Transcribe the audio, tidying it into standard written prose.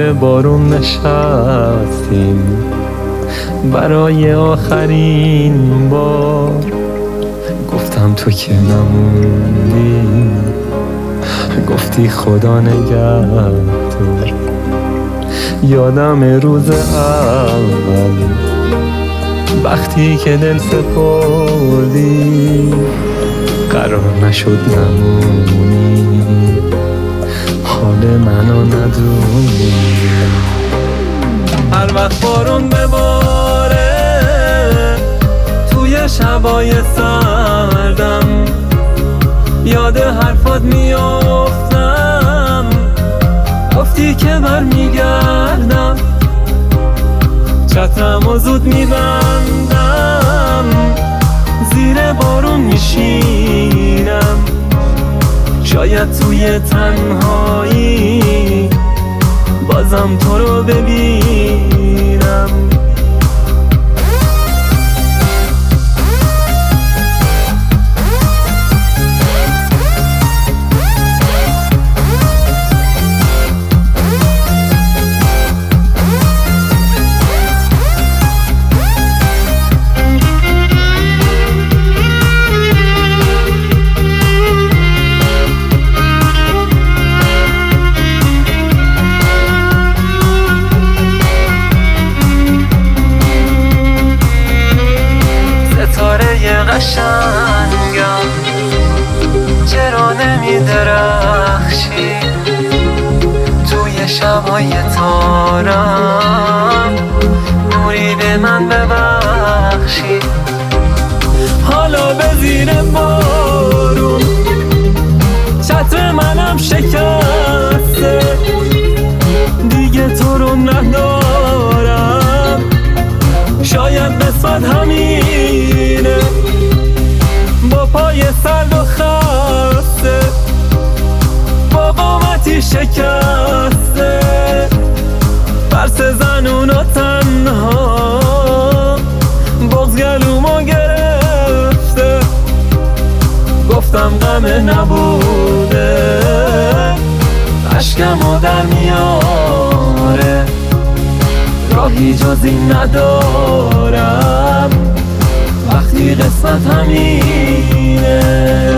زیر بارون نشستیم برای آخرین بار. گفتم تو که نموندی، گفتی خدا نگهدار. یادم روز اول وقتی که دل سپردی، قرار نشد نمونی، حال منو ندونی. هر وقت بارون بباره توی شبای سردم، یاد حرفات میافتم، گفتی که برمیگردم. چترمو زود میبندم، زیر بارون میشینم، شاید توی تنهایی بازم تو رو ببینم. قشنگم چرا نمیدرخشی توی شبای تارم، نوری به من ببخشی. حالا به زیر بارون چتر منم شکسته، دیگه تو رو ندارم، شاید قسمت همینه، با پای سرد و خسته، با قامتی شکسته، فرس زنون و تنها، بغض گلومو گرفته. گفتم غم نبوده، اشکمو در میاره، راهی جز این ندارم، وقتی قسمت همینه.